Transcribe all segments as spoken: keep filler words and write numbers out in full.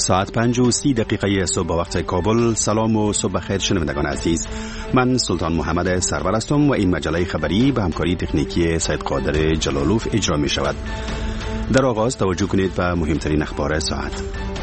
ساعت پنج و سی دقیقه صبح وقت کابل. سلام و صبح خیر شنوندگان عزیز. من سلطان محمد سرور هستم و این مجله خبری به همکاری تکنیکی سید قادر جلالوف اجرا می شود. در آغاز توجه کنید به مهمترین اخبار ساعت.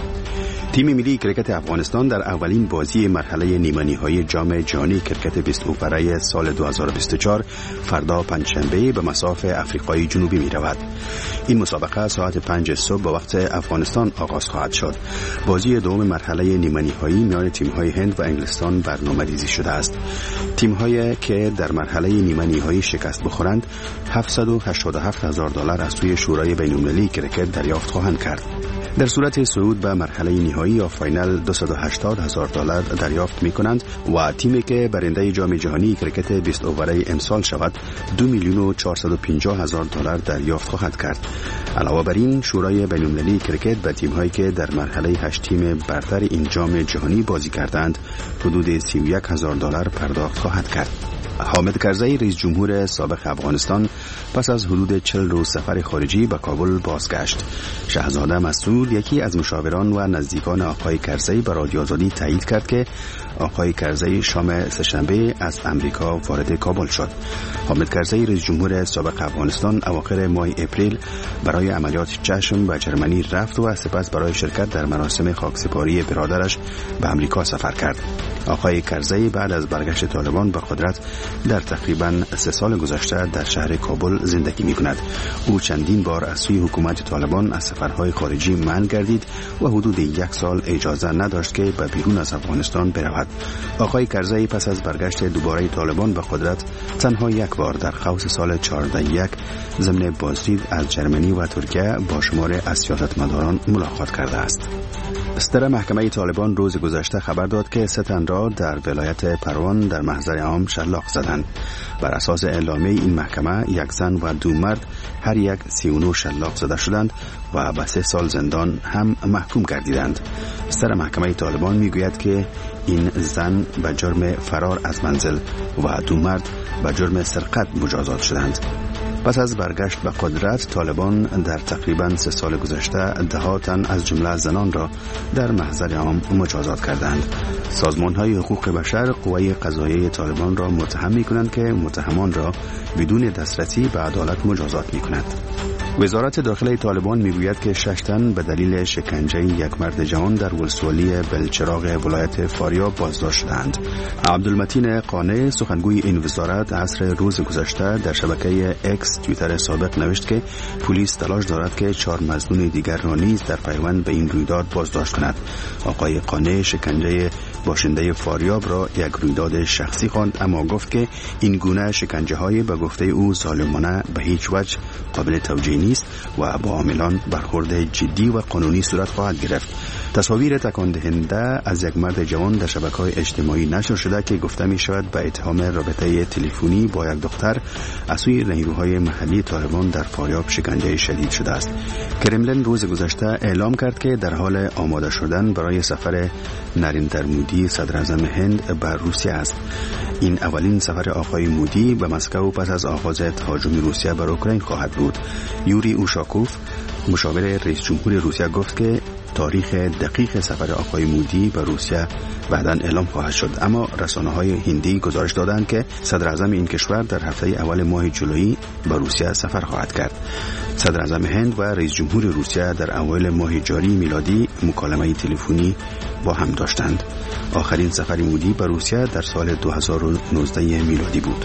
تیم ملی کرکت افغانستان در اولین بازی مرحله نیمه‌نهایی جام جهانی کرکت بیست اوورای سال دو هزار و بیست و چهار فردا پنجشنبه به مصاف افریقای جنوبی می رود. این مسابقه ساعت پنج صبح به وقت افغانستان آغاز خواهد شد. بازی دوم مرحله نیمه‌نهایی میان تیم‌های هند و انگلستان برنامه‌ریزی شده است. تیم‌هایی که در مرحله نیمه‌نهایی شکست بخورند هفتصد و هشتاد و هفت هزار دلار از سوی شورای بین‌المللی کرکت دریافت خواهند کرد. در صورت صعود به مرحله نهایی یا فاینال دویست و هشتاد هزار دلار دریافت می کنند و تیمی که برنده جام جهانی کرکت بیست اوورای امسال شود دو میلیون و چهارصد و پنجاه هزار دلار دریافت خواهد کرد. علاوه بر این شورای بین‌المللی کرکت به تیم‌هایی که در مرحله هشت تیم برتر این جام جهانی بازی کردند حدود سی و یک هزار دلار پرداخت خواهد کرد. حامد کرزی رئیس جمهور سابق افغانستان پس از حدود چهل روز سفر خارجی به کابل بازگشت. شهزاده مسعود یکی از مشاوران و نزدیکان آقای کرزی به رادیو آزادی تایید کرد که آقای کرزی شام سه‌شنبه از امریکا وارد کابل شد. حامد کرزی رئیس جمهور سابق افغانستان اواخر ماه اپریل برای عملیات چشم به جرمنی رفت و سپس برای شرکت در مراسم خاکسپاری برادرش به امریکا سفر کرد. آقای کرزی بعد از برگشت طالبان به قدرت در تقریباً سه سال گذشته در شهر کابل زندگی می کند. او چندین بار از سوی حکومت طالبان از سفرهای خارجی منع گردید و حدود یک سال اجازه نداشت که به بیرون از افغانستان برود. آقای کرزی پس از برگشت دوباره طالبان به قدرت تنها یک بار در خواست سال چهارده یک ضمن بازدید از جرمنی و ترکیه با شمار از سیاستمداران ملاقات کرده است. ستر محکمه طالبان روز گذشته خبر داد که سه تن را در ولایت پروان در محضر عام شلاق زدند. بر اساس اعلامیه این محکمه یک زن و دو مرد هر یک سی و نه شلاق زده شدند و به سه سال زندان هم محکوم گردیدند. ستر محکمه طالبان میگوید که این زن به جرم فرار از منزل و دو مرد به جرم سرقت مجازات شدند. پس از برگشت به قدرت طالبان در تقریباً سه سال گذشته ده ها تن از جمله زنان را در محضر عام مجازات کردند. سازمان‌های حقوق بشر قوای قضاییه طالبان را متهم می‌کنند که متهمان را بدون دسترسی به عدالت مجازات می‌کند. وزارت داخلی طالبان میگوید که شش تن به دلیل شکنجه یک مرد جوان در ولسوالی بلچراغ ولایت فاریاب بازداشت شدند. عبدالمتین قانع سخنگوی این وزارت عصر روز گذشته در شبکه اکس توییتر سابق نوشت که پلیس تلاش دارد که چهار مظنون دیگر را نیز در پیوند به این رویداد بازداشت کند. آقای قانع شکنجه باشنده فاریاب را یک رویداد شخصی خواند، اما گفت که این گونه شکنجه های به گفته او ظالمانه به هیچ وجه قابل توجیه نیست و با عاملان برخورد جدی و قانونی صورت خواهد گرفت. تصاویر تکان دهنده از یک مرد جوان در شبکه‌های اجتماعی نشر شده که گفته می شود به اتهام رابطه تلفنی با یک دختر از سوی نیروهای محلی طالبان در فاریاب شکنجه شدید شده است. کرملین روز گذشته اعلام کرد که در حال آماده شدن برای سفر نریندر مودی صدر اعظم هند به روسیه است. این اولین سفر آقای مودی به مسکو پس از آغاز تهاجم روسیه بر اوکراین خواهد بود. یوری اوشاکوف مشاور رئیس جمهور روسیه گفت که تاریخ دقیق سفر آقای مودی به روسیه بعداً اعلام خواهد شد، اما رسانه‌های هندی گزارش دادند که صدر اعظم این کشور در هفته اول ماه جولای به روسیه سفر خواهد کرد. صدر اعظم هند و رئیس جمهور روسیه در اوایل ماه جاری میلادی مکالمه تلفنی با هم داشتند. آخرین سفر مودی به روسیه در سال دو هزار و نوزده میلادی بود.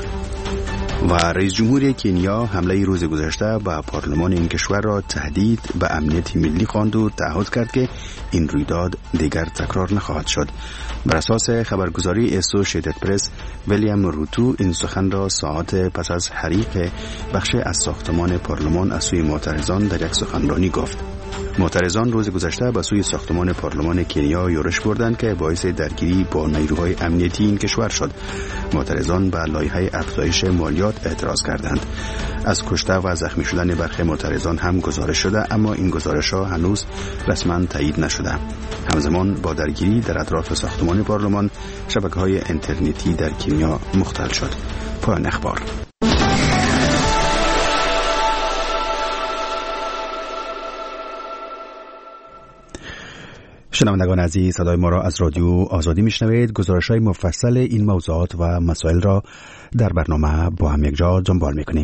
و رئیس جمهور کنیا حمله روز گذشته به پارلمان این کشور را تهدید به امنیت ملی خواند و تعهد کرد که این رویداد دیگر تکرار نخواهد شد. بر اساس خبرگزاری اسوشیتد پرس، ویلیام روتو این سخن را ساعات پس از حریق بخش از ساختمان پارلمان از سوی معترضان در یک سخنرانی گفت. معترضان روز گذشته به سوی ساختمان پارلمان کنیا یورش بردند که باعث درگیری با نیروهای امنیتی این کشور شد. معترضان به لایحه افزایش مالیات اعتراض کردند. از کشته و زخمی شدن برخی معترضان هم گزارش شده، اما این گزارش‌ها هنوز رسما تایید نشده. همزمان با درگیری در اطراف ساختمان پارلمان، شبکه‌های اینترنتی در کنیا مختل شد. پایان اخبار. شنوندگان عزیز، صدای ما را از رادیو آزادی میشنوید. گزارش‌های مفصل این موضوعات و مسائل را در برنامه با هم یکجا دنبال می‌کنیم.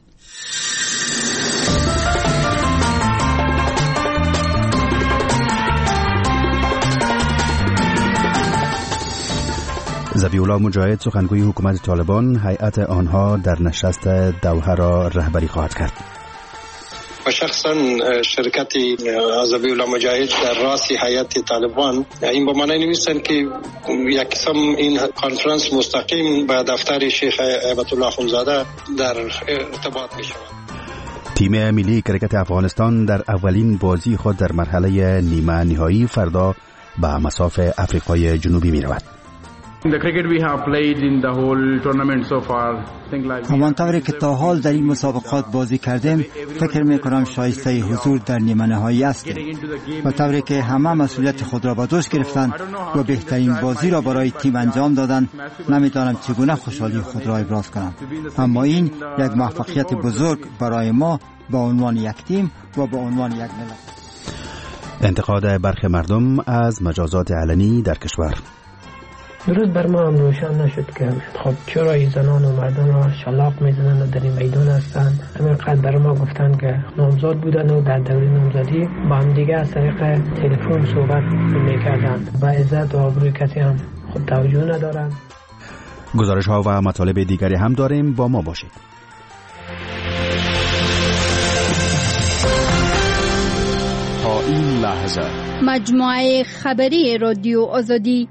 ذبیح‌الله مجاهد، سخنگوی حکومت طالبان، هیئت آنها در نشست دوحه را رهبری خواهد کرد. و شخصا شرکت ذبیح‌الله مجاهد در راس هیئت طالبان این با معنی نویسند که یک قسم این کانفرانس مستقیم با دفتر شیخ هیبت الله اخوندزاده در ارتباط می شود. تیم ملی کرکت افغانستان در اولین بازی خود در مرحله نیمه نهایی فردا به مصاف افریقای جنوبی می رود. همانطوری که تا حال در این مسابقات بازی کردیم، فکر می کنم شایسته حضور در نیمه نهایی است و طوری که همه مسئولیت خود را به دوش گرفتند و بهترین بازی را برای تیم انجام دادند، نمیدانم چگونه خوشحالی خود را ابراز کنم. اما این یک موفقیت بزرگ برای ما به عنوان یک تیم و به عنوان یک ملت. انتقاد برخی مردم از مجازات علنی در کشور. درست بر ما هم روشن نشد که خب چرا این زنان و مردان را شلاق میزنن و در این میدان هستن. همینقدر بر ما گفتن که نامزاد بودن و در دوره نامزدی با هم دیگه از طریق تلفن صحبت میکردن. با عزت و آبروی کسی هم خود توجه ندارن. گزارش ها و مطالب دیگری هم داریم، با ما باشید. تا این لحظه مجموعه خبری رادیو آزادی.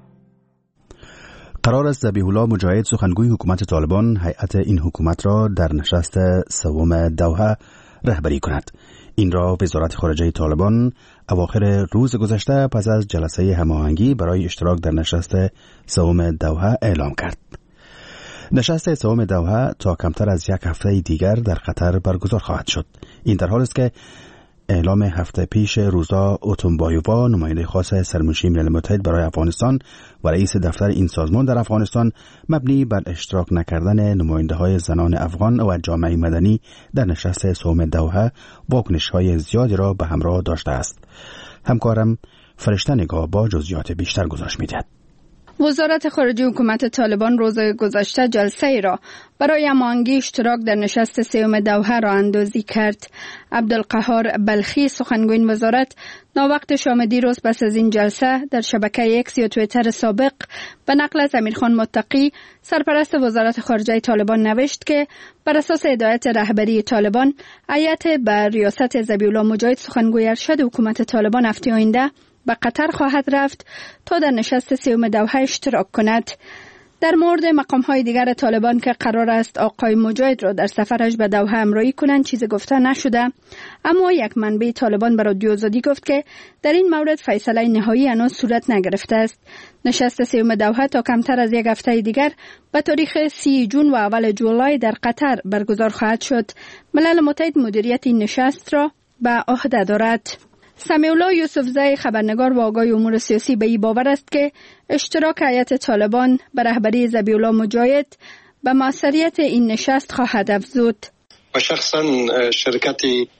قرار است ذبیح‌الله مجاهد، سخنگوی حکومت طالبان، هیئت این حکومت را در نشست سوم دوحه رهبری کند. این را وزارت خارجه طالبان اواخر روز گذشته پس از جلسه هماهنگی برای اشتراک در نشست سوم دوحه اعلام کرد. نشست سوم دوحه تا کمتر از یک هفته دیگر در قطر برگزار خواهد شد. این در حالی است که اعلام هفته پیش روزا اوتونبایووا، نماینده خاص سرمنشی ملل متحد برای افغانستان و رئیس دفتر این سازمان در افغانستان، مبنی بر اشتراک نکردن نماینده های زنان افغان و جامعه مدنی در نشست سوم دوحه، واکنش های زیادی را به همراه داشته است. همکارم فرشته نگاه با جزئیات بیشتر گزارش می‌دهد. وزارت خارجه حکومت طالبان روز گذشته جلسه ای را برای هماهنگی اشتراک در نشست سوم دوحه را اندازی کرد. عبدالقهار بلخی، سخنگوی این وزارت، ناوقت شام دیروز پس از این جلسه در شبکه اکس یا توییتر سابق به نقل از امیرخان متقی، سرپرست وزارت خارجه طالبان، نوشت که بر اساس هدایت رهبری طالبان، هیئت به ریاست ذبیح‌الله مجاهد، سخنگوی ارشد حکومت طالبان، هفته آینده به قطر خواهد رفت تا در نشست سوم دوحه اشتراک کند. در مورد مقام‌های دیگر طالبان که قرار است آقای مجاهد را در سفرش به دوحه همراهی کنند چیزی گفته نشده، اما یک منبع طالبان به رادیو آزادی گفت که در این مورد فیصله نهایی هنوز صورت نگرفته است. نشست سوم دوحه تا کمتر از یک هفته دیگر به تاریخ سی جون و اول جولای در قطر برگزار خواهد شد. ملل متحد مدیریت این نشست را به عهده دارد. سمیعالله یوسفزی، خبرنگار و آگاه امور سیاسی، به این باور است که اشتراک هیئت طالبان به رهبری ذبیح‌الله مجاهد به موثریت این نشست خواهد افزود. و شخصا شرکت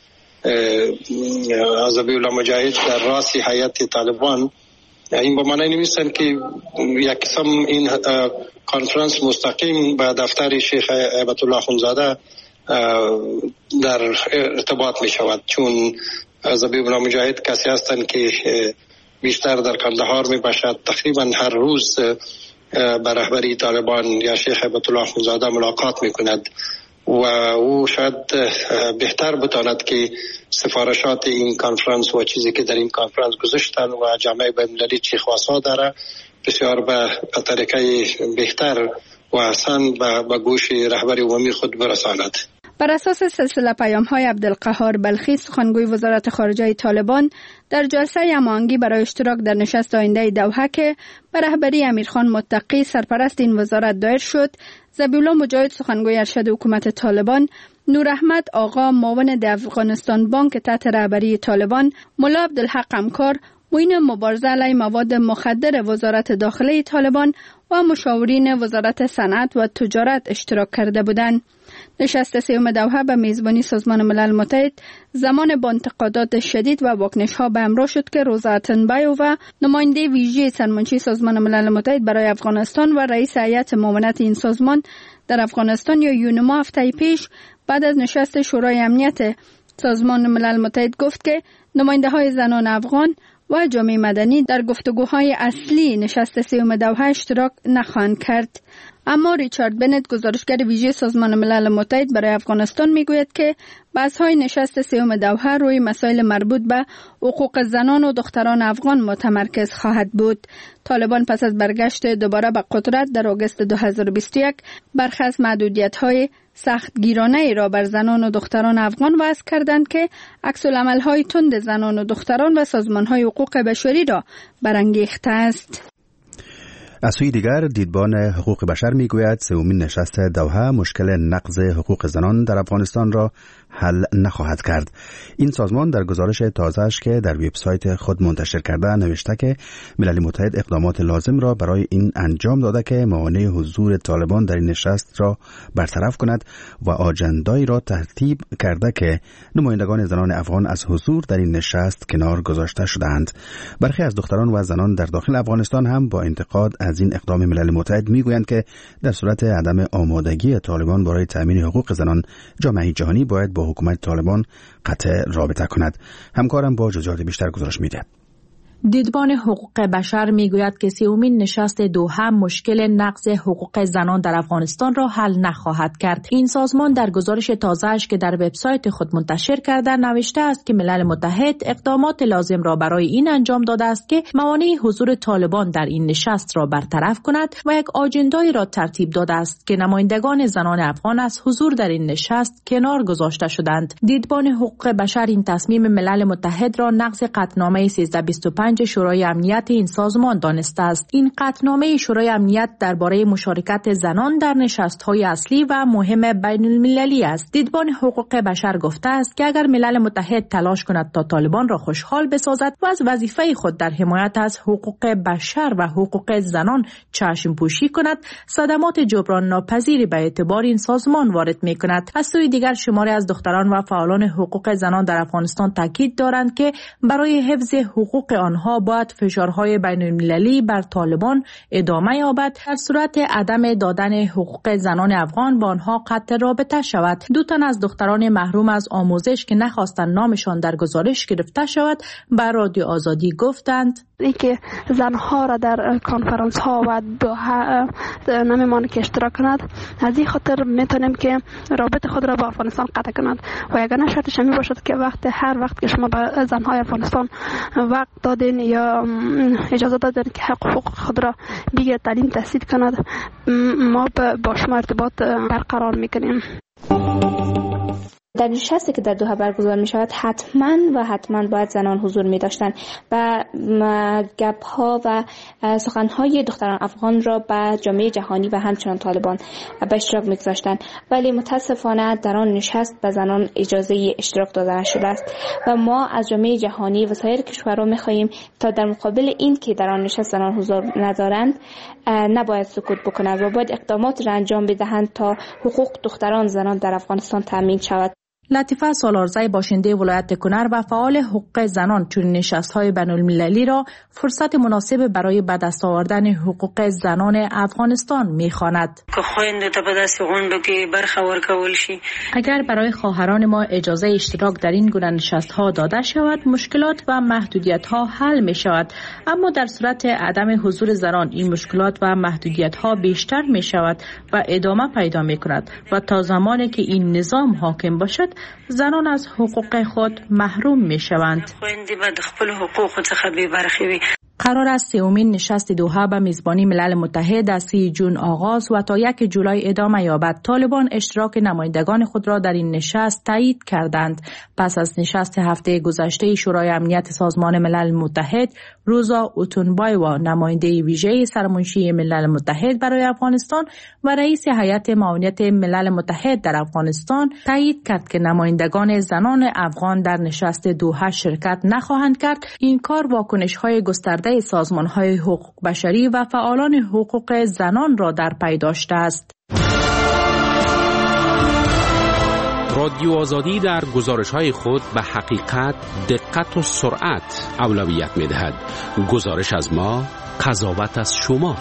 ذبیح‌الله مجاهد در راس هیئت طالبان این با معنی نویسند که یک قسم این کانفرانس مستقیم با دفتر شیخ هیبت الله اخوندزاده در ارتباط می شود، چون ذبیح‌الله مجاهد کسی هستند که بیشتر در کندهار می باشد. تقریبا هر روز با رهبری طالبان یا شیخ هیبت الله اخوندزاده ملاقات می کند و او شاید بهتر بتواند که سفارشات این کانفرانس و چیزی که در این کانفرانس گذاشتن و جامعه بین‌المللی چی خواسته داره بسیار به طریقه بهتر و احسن به گوش رهبری عمومی خود برساند. بر اساس سلسله پیام‌های عبدالقهار بلخی، سخنگوی وزارت خارجه طالبان، در جلسه هماهنگی برای اشتراک در نشست آینده دوحه که به رهبری امیرخان متقی، سرپرست این وزارت، دایر شد، ذبیح‌الله مجاهد، سخنگوی ارشد حکومت طالبان، نور احمد آقا، معاون د افغانستان بانک تحت رهبری طالبان، ملا عبدالحق همکار، معین مبارزه علیه مواد مخدر وزارت داخله طالبان و مشاورین وزارت صنعت و تجارت اشتراک کرده بودند. نشست سیوم دوحه به میزبانی سازمان ملل متحد زمان با انتقادات شدید و واکنش‌ها به همراه شد که روزا اتنبایو و نماینده ویژه سرمنشی سازمان ملل متحد برای افغانستان و رئیس هیئت معاونت این سازمان در افغانستان یا یونما هفته پیش بعد از نشست شورای امنیت سازمان ملل متحد گفت که نماینده های زنان افغان و جامعه مدنی در گفتگوهای اصلی نشست سیوم دوحه اشتراک نخواهند کرد. اما ریچارد بنت گزارشگر ویژه سازمان ملل متحد برای افغانستان میگوید که بحث‌های نشست سیوم دوحه روی مسائل مربوط به حقوق زنان و دختران افغان متمرکز خواهد بود. طالبان پس از برگشت دوباره به قدرت در آگوست دو هزار و بیست و یک برخی از محدودیت‌های سختگیرانه ای را بر زنان و دختران افغان وضع کردند که عکس‌العمل‌های تند زنان و دختران و سازمان‌های حقوق بشری را برانگیخته است. از سوی دیگر دیدبان حقوق بشر میگوید سومین نشست دوحه مشکل نقض حقوق زنان در افغانستان را حل نخواهد کرد. این سازمان در گزارش تازه‌اش که در وبسایت خود منتشر کرده نوشته که ملل متحد اقدامات لازم را برای این انجام داده که موانع حضور طالبان در این نشست را برطرف کند و آجندایی را ترتیب کرده که نمایندگان زنان افغان از حضور در این نشست کنار گذاشته شدند. برخی از دختران و زنان در داخل افغانستان هم با انتقاد از این اقدام ملل متحد میگویند که در صورت عدم آمادگی طالبان برای تامین حقوق زنان، جامعه جهانی باید با حکومت طالبان قطع رابطه کند. همکارم با جزئیات بیشتر گزارش میده. دیدبان حقوق بشر میگوید که سومین نشست دوحه مشکل نقض حقوق زنان در افغانستان را حل نخواهد کرد. این سازمان در گزارش تازه‌اش که در وبسایت خود منتشر کرده نوشته است که ملل متحد اقدامات لازم را برای این انجام داده است که موانع حضور طالبان در این نشست را برطرف کند و یک آجندایی را ترتیب داده است که نمایندگان زنان افغان از حضور در این نشست کنار گذاشته شدند. دیدبان حقوق بشر این تصمیم ملل متحد را نقض قطعنامه سیزده بیست و پنج شورای امنیت این سازمان دانسته است. این قطعنامه شورای امنیت درباره مشارکت زنان در نشست‌های اصلی و مهم بین المللی است. دیدبان حقوق بشر گفته است که اگر ملل متحد تلاش کند تا طالبان را خوشحال بسازد و از وظیفه خود در حمایت از حقوق بشر و حقوق زنان چشم پوشی کند، صدمات جبران ناپذیری به اعتبار این سازمان وارد می کند. از سوی دیگر شماری از دختران و فعالان حقوق زنان در افغانستان تاکید دارند که برای حفظ حقوق آنها باید فشارهای بین المللی بر طالبان ادامه یابد. در صورت عدم دادن حقوق زنان افغان با آنها قطع رابطه شود. دو تن از دختران محروم از آموزش که نخواستند نامشان در گزارش گرفته شود به رادیو آزادی گفتند ای که زنها را در کنفرانس ها و دوحه نمیمانه که اشتراک کند، از این خاطر میتونیم که رابطه خود را با افغانستان قطع کند و یگانه شرطش می باشد که وقت هر وقت که شما به زنهای افغانستان وقت دادین یا اجازه دادین که حقوق خود را بگیرد، تعلیم تحصیل کند، ما با شما ارتباط برقرار میکنیم. در نشستی که در دوحه برگزار می شود حتما و حتما باید زنان حضور می داشتن و گپ ها و سخن های دختران افغان را به جامعه جهانی و همچنان طالبان به اشتراک می گذاشتن، ولی متاسفانه در آن نشست به زنان اجازه اشتراک داده نشده است و ما از جامعه جهانی و سایر کشورها می خواهیم تا در مقابل این که در آن نشست زنان حضور ندارند نباید سکوت بکنند و باید اقدامات را انجام بدهند تا حقوق دختران زنان در افغانستان تامین شود. لطیفه سالارزی باشنده ولایت کنر و فعال حقوق زنان چون نشست‌های بین‌المللی را فرصت مناسب برای به دست آوردن حقوق زنان افغانستان می‌خواند. که خویندو ته په داسې غونډو کې برخه ورکول شي. اگر برای خواهران ما اجازه اشتراک در این گونه نشست‌ها داده شود، مشکلات و محدودیت‌ها حل می‌شود، اما در صورت عدم حضور زنان این مشکلات و محدودیت‌ها بیشتر می‌شود و ادامه پیدا می‌کند و تا زمانی که این نظام حاکم باشد زنان از حقوق خود محروم می شوند. قرار است سومین نشست دوحه به میزبانی ملل متحد از سی جون آغاز و تا یک جولای ادامه یابد. طالبان اشتراک نمایندگان خود را در این نشست تایید کردند. پس از نشست هفته گذشته شورای امنیت سازمان ملل متحد، روزا اوتونبایوا نماینده ویژه سرمنشی ملل متحد برای افغانستان و رئیس هیئت معاونت ملل متحد در افغانستان تایید کرد که نمایندگان زنان افغان در نشست دوحه شرکت نخواهند کرد. این کار واکنش‌های گسترده سازمان‌های حقوق بشری و فعالان حقوق زنان را در پی داشته است. رادیو آزادی در گزارش‌های خود به حقیقت، دقت و سرعت اولویت می‌دهد. گزارش از ما، قضاوت از شما.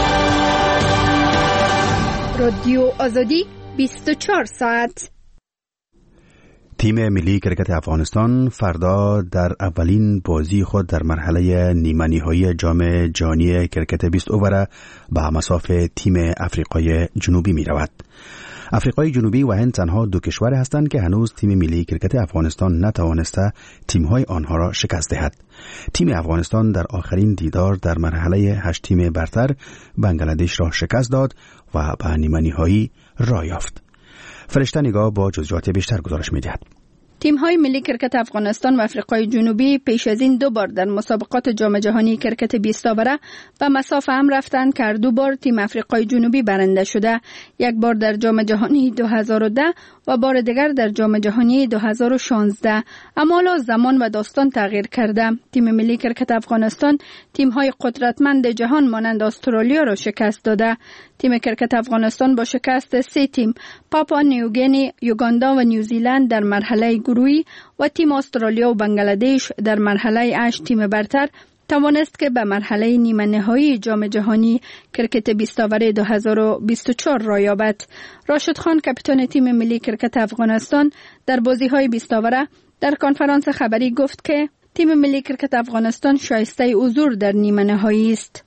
رادیو آزادی بیست و چهار ساعت. تیم ملی کرکت افغانستان فردا در اولین بازی خود در مرحله نیمه نهایی جام جهانی کرکت بیست اوور به مصاف تیم افریقای جنوبی می رود. افریقای جنوبی و هند تنها دو کشور هستند که هنوز تیم ملی کرکت افغانستان نتوانسته تیم‌های آنها را شکست دهد. تیم افغانستان در آخرین دیدار در مرحله هشت تیم برتر بنگلادش را شکست داد و به نیمه نهایی راه یافت. فرشته نگاه با جزئیات بیشتر گزارش می‌دهد. تیم‌های ملی کرکت افغانستان و افریقای جنوبی پیش از این دو بار در مسابقات جام جهانی کرکت بیست اوره به مصاف هم رفتند که دو بار تیم افریقای جنوبی برنده شده، یک بار در جام جهانی دو هزار و ده و بار دیگر در جام جهانی دو هزار و شانزده. اما حالا زمان و داستان تغییر کرده. تیم ملی کرکت افغانستان تیم‌های قدرتمند جهان مانند استرالیا را شکست داده. تیم کرکت افغانستان با شکست سه تیم پاپوا نیوگینی، یوگاندا و نیوزیلند در مرحله گروهی و تیم استرالیا و بنگلادش در مرحله هشت تیم برتر توانست که به مرحله نیمه نهایی جام جهانی کرکت بیست اوره دو هزار و بیست و چهار را یابد. راشد خان کاپیتان تیم ملی کرکت افغانستان در بازی‌های بیست اوره در کنفرانس خبری گفت که تیم ملی کرکت افغانستان شایسته حضور در نیمه نهایی است.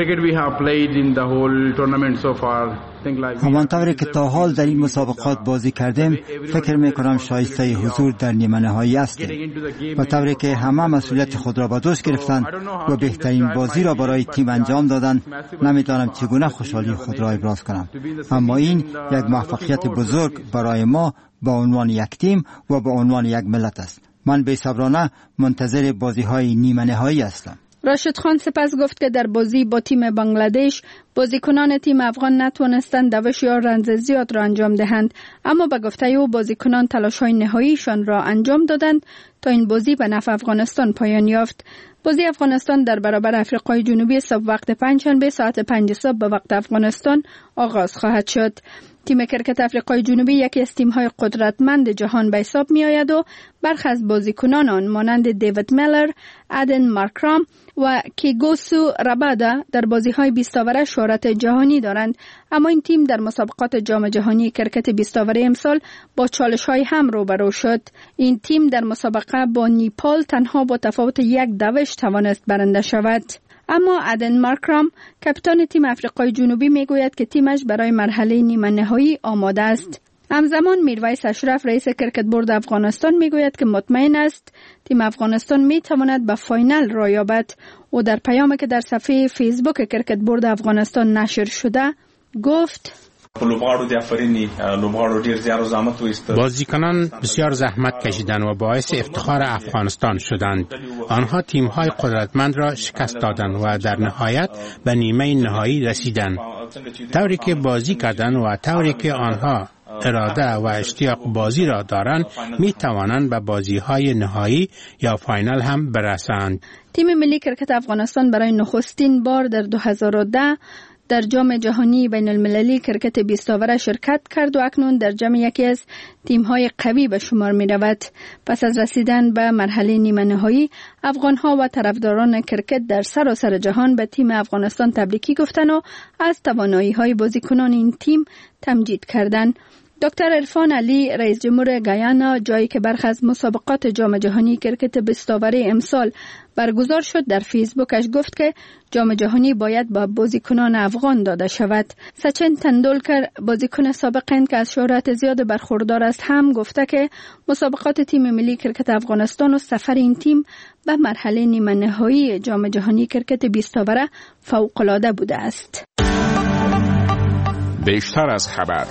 همانطوری که تا حال در این مسابقات بازی کردیم، فکر می کنم شایسته حضور در نیمه نهایی هستیم و طوری که همه مسئولیت خود را به دوش گرفتند و بهترین بازی را برای تیم انجام دادند، نمیدانم چگونه خوشحالی خود را ابراز کنم. اما این یک موفقیت بزرگ برای ما به عنوان یک تیم و به عنوان یک ملت است. من بی‌صبرانه منتظر بازی‌های نیمه نهایی هستم. راشد خان سپس گفت که در بازی با تیم بنگلادش بازیکنان تیم افغان نتوانستند دوش یا رنز زیاد را انجام دهند، اما به گفته او بازیکنان تلاش‌های نهاییشان را انجام دادند تا این بازی به نفع افغانستان پایان یافت. بازی افغانستان در برابر افریقای جنوبی صبح وقت پنجشنبه ساعت پنج صبح به وقت افغانستان آغاز خواهد شد. تیم کرکت افریقای جنوبی یکی از تیم‌های قدرتمند جهان به حساب می‌آید و برخی از بازیکنان آن مانند دیوید میلر، ادن مارکرام و کیگوسو رابادا در بازی‌های بیست اوره شهرت جهانی دارند. اما این تیم در مسابقات جام جهانی کرکت بیست اوره امسال با چالش‌های هم روبرو شد. این تیم در مسابقه با نیپال تنها با تفاوت یک دوش توانست برنده شود. اما ادن مارکرام کاپیتان تیم افریقای جنوبی میگوید که تیمش برای مرحله نیمه نهایی آماده است. همزمان میرویس اشرف رئیس کرکت بورد افغانستان میگوید که مطمئن است تیم افغانستان میتواند به فاینال را یابد. او در پیامی که در صفحه فیسبوک کرکت بورد افغانستان نشر شده گفت: بازیکنان بسیار زحمت کشیدند و باعث افتخار افغانستان شدند. آنها تیم‌های قدرتمند را شکست دادند و در نهایت به نیمه نهایی رسیدند. طوری که بازی کردند و طوری که آنها اراده و اشتیاق بازی را دارند، می توانند به بازی‌های نهایی یا فاینال هم برسند. تیم ملی کرکت افغانستان برای نخستین بار در دو هزار و ده در جام جهانی بین المللی کرکت بیست اوره شرکت کرد و اکنون در جام یکی از تیم‌های قوی به شمار می‌رود. پس از رسیدن به مرحله نیمه نهایی، افغان‌ها و طرفداران کرکت در سراسر جهان به تیم افغانستان تبریکی گفتند و از توانایی‌های بازیکنان این تیم تمجید کردند. دکتر عرفان علی رئیس جمهور گیانا جایی که برخی از مسابقات جام جهانی کرکت بیست اووری امسال برگزار شد در فیسبوکش گفت که جام جهانی باید با بازیکنان افغان داده شود. سچن تندولکر بازیکن سابق هند که از شهرت زیاد برخوردار است هم گفته که مسابقات تیم ملی کرکت افغانستان و سفر این تیم به مرحله نیمه نهایی جام جهانی کرکت بیست اووره فوق‌العاده بوده است. بیشتر از خبر.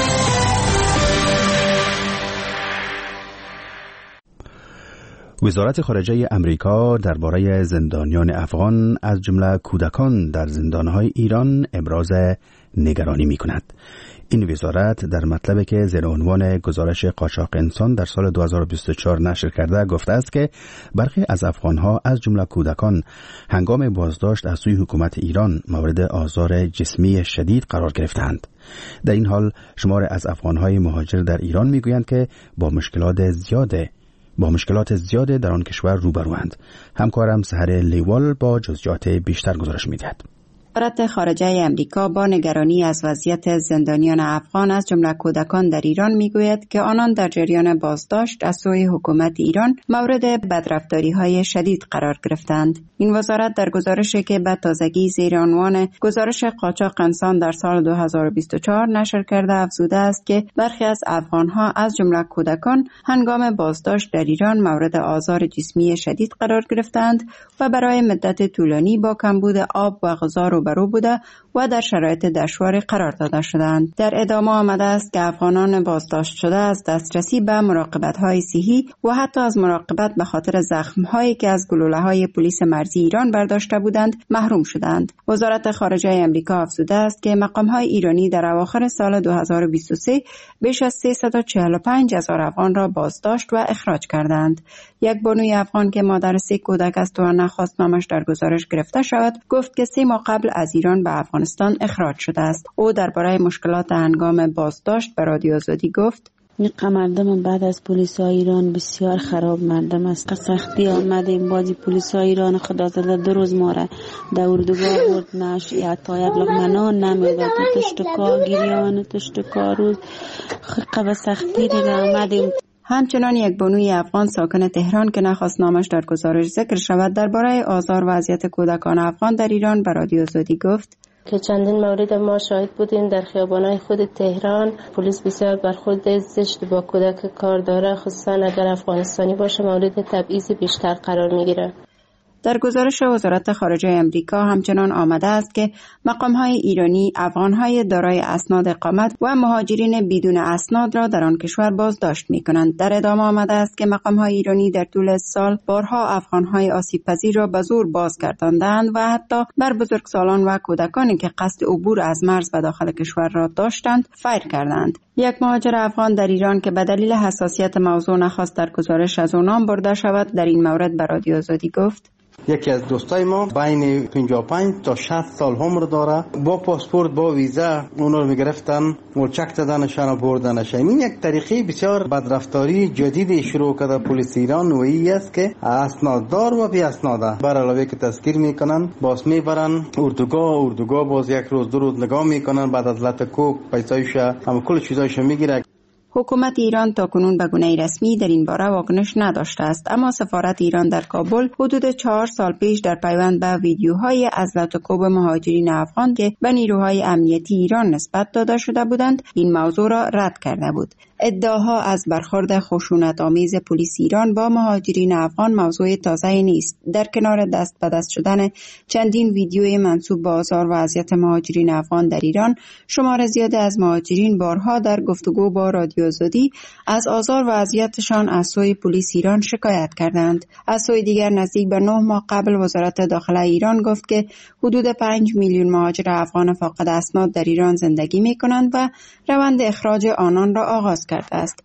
وزارت خارجه امریکا درباره زندانیان افغان از جمله کودکان در زندانهای ایران ابراز نگرانی می کند. این وزارت در مطلبی که زیر عنوان گزارش قاچاق انسان در سال دو هزار و بیست و چهار نشر کرده گفته است که برخی از افغانها از جمله کودکان هنگام بازداشت از سوی حکومت ایران مورد آزار جسمی شدید قرار گرفتند. در این حال شمار از افغانهای مهاجر در ایران می گویند که با مشکلات زیاده با مشکلات زیاده در آن کشور روبروند. همکارم سحر لیوال با جزئیات بیشتر گزارش می‌دهد. وزارت خارجه امریکا با نگرانی از وضعیت زندانیان افغان از جمله کودکان در ایران میگوید که آنان در جریان بازداشت از سوی حکومت ایران مورد بدرفتاری‌های شدید قرار گرفتند. این وزارت در گزارشی که به تازگی زیر عنوان گزارش قاچاق انسان در سال دو هزار و بیست و چهار نشر کرده افزوده است که برخی از افغان‌ها از جمله کودکان هنگام بازداشت در ایران مورد آزار جسمی شدید قرار گرفتند و برای مدت طولانی با کمبود آب و غذا روبرو بوده و در شرایط دشواری قرار داده شدند. در ادامه آمده است که افغانان بازداشت شده از دسترسی به مراقبت‌های صحی و حتی از مراقبت به خاطر زخم‌هایی که از گلوله‌های پلیس مرزی ایران برداشته بودند محروم شدند. وزارت خارجه امریکا افزوده است که مقام‌های ایرانی در اواخر سال دو هزار و بیست و سه بیش از سیصد و چهل و پنج هزار افغان را بازداشت و اخراج کردند. یک بانوی افغان که مادر سه کودک است و نخواست نامش در گزارش گرفته شود گفت که سه ماه قبل از ایران به افغانستان اخراج شده است. او درباره مشکلات هنگام بازداشت به رادیو آزادی گفت: این مردم بعد از پلیس های ایران بسیار خراب مردم است. سختی آمدیم بازی پلیس های ایران خدا زده دو روز ماره در اردوگاه برد نش یا تا یک لقمه نان نمیداد تشتکا گریان تشتکا روز خیلی سختی دیگه آمدیم. همچنان یک بانوی افغان ساکن تهران که نخواست نامش در گزارش ذکر شود درباره آزار وضعیت کودکان افغان در ایران به رادیو آزادی گفت که چندین مورد ما شاهد بودیم در خیابان‌های خود تهران پلیس بسیار برخورد زشت با کودک کار داره، خصوصا اگر افغانستانی باشه مورد تبعیض بیشتر قرار میگیره. در گزارش وزارت خارجه امریکا همچنان آمده است که مقام‌های ایرانی افغان‌های دارای اسناد اقامت و مهاجرین بدون اسناد را در آن کشور بازداشت می‌کنند. در ادامه آمده است که مقام‌های ایرانی در طول سال بارها افغان‌های آسیب‌پذیر را به زور بازگرداندند و حتی بر بزرگسالان و کودکانی که قصد عبور از مرز به داخل کشور را داشتند فیر کردند. یک مهاجر افغان در ایران که به دلیل حساسیت موضوع نخواست در گزارش از او نام برده شود در این مورد به رادیو آزادی گفت: یکی از دوستای ما بین پنجاه و پنج تا شصت سال عمر داره، با پاسپورت با ویزا اونو رو میگرفتن و چک دادنشان و بردنش. این یک طریقه بسیار بدرفتاری جدید شروع کرده پلیس ایران و این است که اسناددار و بی اسناده بر علاوه که تذکیر میکنن باز میبرن اردوگاه اردوگاه باز یک روز دو روز نگاه میکنن، بعد از لطکوک پیسایش هم کل چیزایش میگیره. حکومت ایران تاکنون به گونه رسمی در این باره واکنش نداشته است، اما سفارت ایران در کابل حدود چهار سال پیش در پیوند به ویدیوهای از لطکوب مهاجرین افغان که به نیروهای امنیتی ایران نسبت داده شده بودند این موضوع را رد کرده بود. ادعاها از برخورد خشونت‌آمیز پلیس ایران با مهاجرین افغان موضوع تازه نیست. در کنار دست به دست شدن چندین ویدیوی منسوب به آزار و اذیت مهاجرین افغان در ایران، شمار زیادی از مهاجرین بارها در گفتگو با رادیو آزادی از آزار و اذیتشان از سوی پلیس ایران شکایت کردند. از سوی دیگر نزدیک به نه ماه قبل وزارت داخله ایران گفت که حدود پنج میلیون مهاجر افغان فاقد اسناد در ایران زندگی می‌کنند و روند اخراج آنان را آغاز کرده است.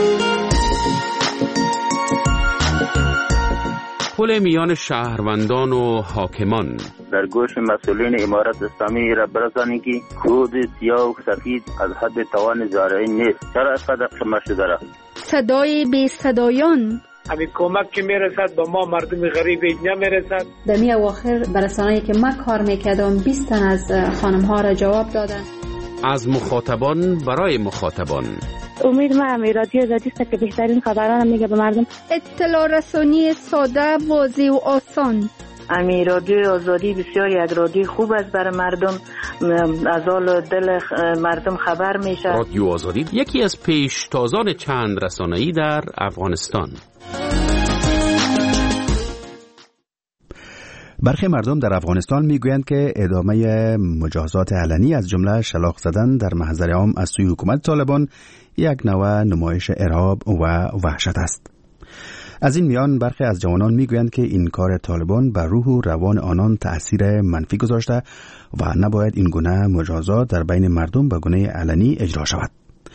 پل میان شهروندان و حاکمان در گوش مسئولین امارت اسلامی را برسانی که خود سیاه و سفید از حد توان زارعین نیست. چرا اسقدر شما شده را؟ صدای بی صدایان همین کمک که میرسد با ما مردم غریب نمیرسد. در می اواخر برسانه‌ای که ما کار میکردم بیست تن از خانم ها را جواب دادن. از مخاطبان برای مخاطبان. امید من رادیو آزادی است که بهترین خبران میگه به مردم. اطلاع رسانی ساده، واضح و آسان. امی رادیو آزادی بسیار یک رادیو خوب است برای مردم، از حال دل مردم خبر میشه. رادیو آزادی یکی از پیشتازان چند رسانه‌ای در افغانستان. برخی مردم در افغانستان میگویند که ادامه مجازات علنی از جمله شلاق زدن در محضر عام از سوی حکومت طالبان یک نوع نمایش ارهاب و وحشت است. از این میان برخی از جوانان میگویند که این کار طالبان بر روح و روان آنان تأثیر منفی گذاشته و نباید این گونه مجازات در بین مردم به گونه علنی اجرا شود.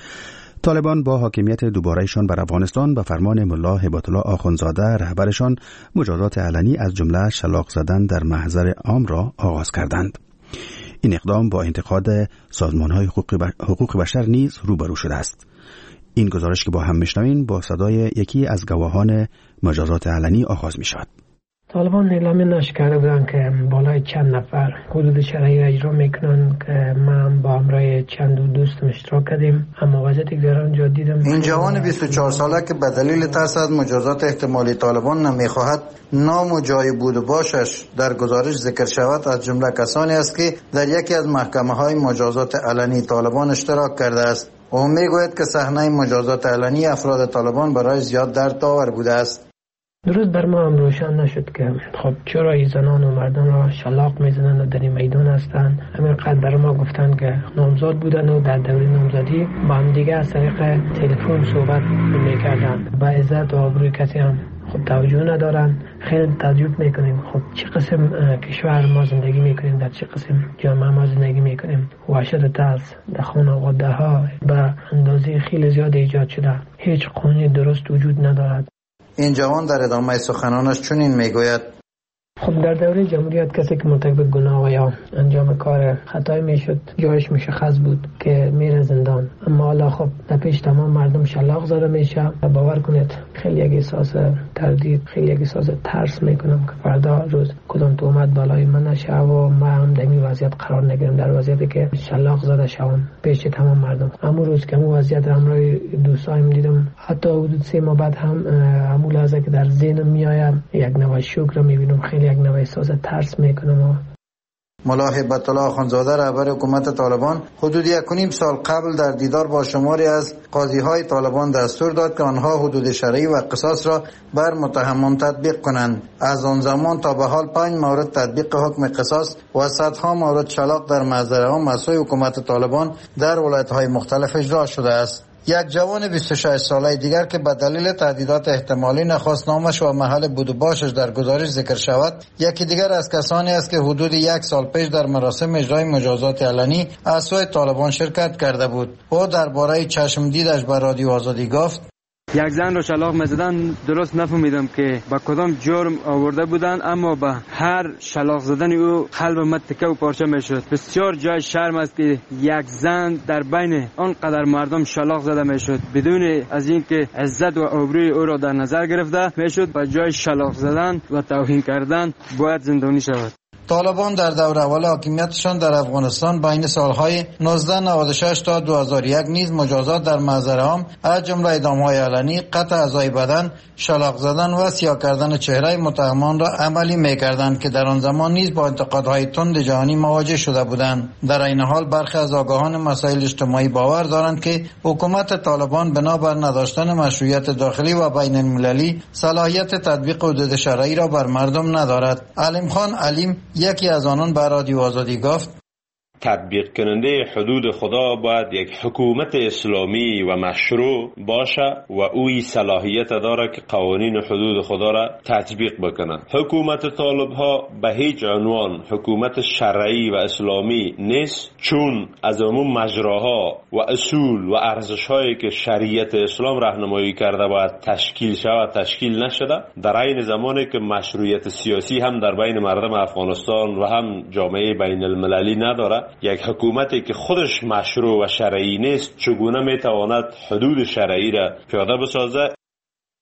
طالبان با حاکمیت دوباره‌شان بر افغانستان به فرمان ملا هبت الله آخوندزاده رهبرشان مجازات علنی از جمله شلاق زدن در محضر عام را آغاز کردند. این اقدام با انتقاد سازمان‌های حقوق بشر نیز روبرو شده است. این گزارش که با هم میشنویم با صدای یکی از گواهان مجازات علنی آغاز می شود. طالبان اعلامیه نشر کرده بودن که بالای چند نفر حدود شرعی را اجرا میکنن که من با همراه چند دوستم اشتراک کردیم، اما وضعیتی که در آنجا دیدم. این جوان بیست و چهار ساله که به دلیل ترس از مجازات احتمالی طالبان نمیخواهد نام و جای بود و باشش در گزارش ذکر شود، از جمله کسانی است که در یکی از محکمه های مجازات علنی طالبان اشتراک کرده است. او میگوید که صحنه مجازات علنی افراد طالبان برای زیاد دردآور بوده است. درست بر ما هم روشن نشد که خب چرا این زنان و مردان را شلاق میزنند و در این میدان هستند. همینقدر بر ما گفتن که نامزاد بودن و در دوره نامزدی با هم دیگه از طریق تلفن صحبت میکردند. با عزت و آبروی کسی هم خب توجه ندارن. خیلی تعجب میکنیم خب چه قسم کشور ما زندگی میکنیم، در چه قسم جامعه ما زندگی میکنیم. وحشت و ترس در خانواده ها به اندازه خیلی زیاد ایجاد شده، هیچ قانون درست وجود ندارد. این جوان در ادامه سخنانش چنین میگوید: خب در دوره جمهوریت کسی که مرتکب گناه یا انجام کار خطایی میشد جایش مشخص بود که میره زندان، اما حالا خب در پیش تمام مردم شلاق زده میشه. باور کنید خیلی یک احساس تردید، خیلی یک احساس ترس میکنم که فردا روز کدام تهمت بالای من نشه و من هم در این وضعیت قرار نگیرم، در وضعیتی که شلاق زده شوم پیش تمام مردم. اما روز که همون وضعیت همراه دوستایم دیدم، حتی حدود سه ماه بعد هم همون لحظه که در ذهنم میآید یک نوع شوک رو میبینم، خیلی یک نوع احساس ترس میکنم. ملا هبت الله آخوندزاده رهبر حکومت طالبان حدود یک و نیم سال قبل در دیدار با شماری از قاضی‌های طالبان دستور داد که آنها حدود شرعی و قصاص را بر متهمان تطبیق کنند. از آن زمان تا به حال پنج مورد تطبیق حکم قصاص و صدها مورد شلاق در محضر عام از سوی حکومت طالبان در ولایت‌های مختلف اجرا شده است. یک جوان بیست و شش ساله دیگر که به دلیل تهدیدات احتمالی نخواست نامش و محل بود و باشش در گزارش ذکر شود، یکی دیگر از کسانی است که حدود یک سال پیش در مراسم اجرای مجازات علنی از سوی طالبان شرکت کرده بود. او درباره چشم دیدش به رادیو آزادی گفت: یک زن رو شلاق می‌زدن، درست نفهمیدم که با کدام جرم آورده بودن، اما با هر شلاق زدن او قلب من تکه و پارچه میشد. بسیار جای شرم است که یک زن در بین آنقدر مردم شلاق زده میشد بدون از اینکه عزت و آبروی او را در نظر گرفته میشد. با جای شلاق زدن و توهین کردن باید زندانی شود. طالبان در دور اول حاکمیتشان در افغانستان بین سالهای نوزده نود و شش تا دو هزار و یک نیز مجازات در محضر عام از جمله اعدام‌های علنی، قطع اعضای بدن، شلاق زدن و سیاه کردن چهره متهمان را عملی می‌کردند که در آن زمان نیز با انتقادهای تند جهانی مواجه شده بودند. در این حال برخی از آگاهان مسائل اجتماعی باور دارند که حکومت طالبان بنابر نداشتن مشروعیت داخلی و بین المللی صلاحیت تطبیق حدود شرعی را بر مردم ندارد. علیم خان علیم یکی از آنان به رادیو آزادی گفت: تطبیق کننده حدود خدا باید یک حکومت اسلامی و مشروع باشه و اوی صلاحیت داره که قوانین حدود خدا را تطبیق بکنه. حکومت طالب ها به هیچ عنوان حکومت شرعی و اسلامی نیست، چون از عموم مجراها و اصول و ارزش هایی که شریعت اسلام راهنمایی کرده باید تشکیل شود تشکیل نشده. در این زمانی که مشروعیت سیاسی هم در بین مردم افغانستان و هم جامعه بین المللی نداره، یک حکومتی که خودش مشروع و شرعی نیست چگونه میتواند حدود شرعی را پیاده بسازه؟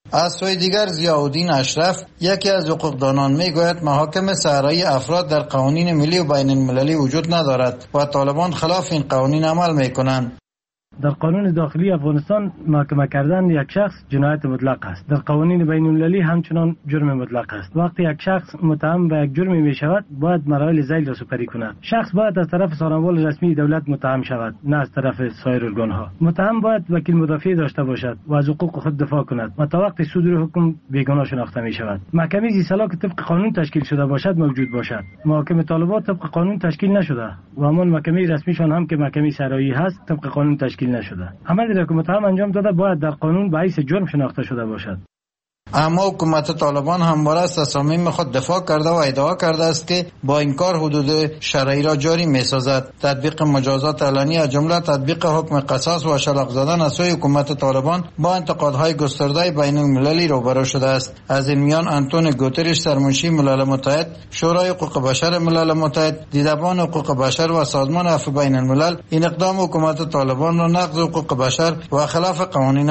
از سوی دیگر ضیاءالدین اشرف یکی از حقوقدانان میگوید محاکم صحرایی افراد در قوانین ملی و بین المللی وجود ندارد و طالبان خلاف این قوانین عمل میکنند. در قانون داخلی افغانستان محاکمه کردن یک شخص جنایت مطلق است. در قوانین بین المللی همچنان جرم مطلق است. وقتی یک شخص متهم به یک جرمی می شود باید مراحل ذیل را سپری کند. شخص باید از طرف سازمان رسمی دولت متهم شود، نه از طرف سایر ارگانها. متهم باید وکیل مدافع داشته باشد و از حقوق خود دفاع کند و تا وقتی صدور حکم بیگناه شناخته می شود. محکمه ذی‌صلاح که طبق قانون تشکیل شده باشد موجود باشد. محاکم طالبان طبق قانون تشکیل نشده و همان محکمه رسمیشان هم که محکمه صحرایی هست طبق قانون تشکیل نشده. عملی را که متهم انجام داده باید در قانون به حیث جرم شناخته شده باشد. اما حکومت طالبان همواره از تصامیم خود دفاع کرده و ادعا کرده است که با این کار حدود شرعی را جاری می‌سازد. تطبیق مجازات علنی از جمله تطبیق حکم قصاص و شلاق زدن از سوی حکومت طالبان با انتقادهای گسترده بین المللی روبرو شده است. از این میان آنتونیو گوترش سرمنشی ملل متحد، شورای حقوق بشر ملل متحد، دیدبان حقوق بشر و سازمان عفو بین الملل این اقدام حکومت طالبان را نقض حقوق بشر و خلاف قوانین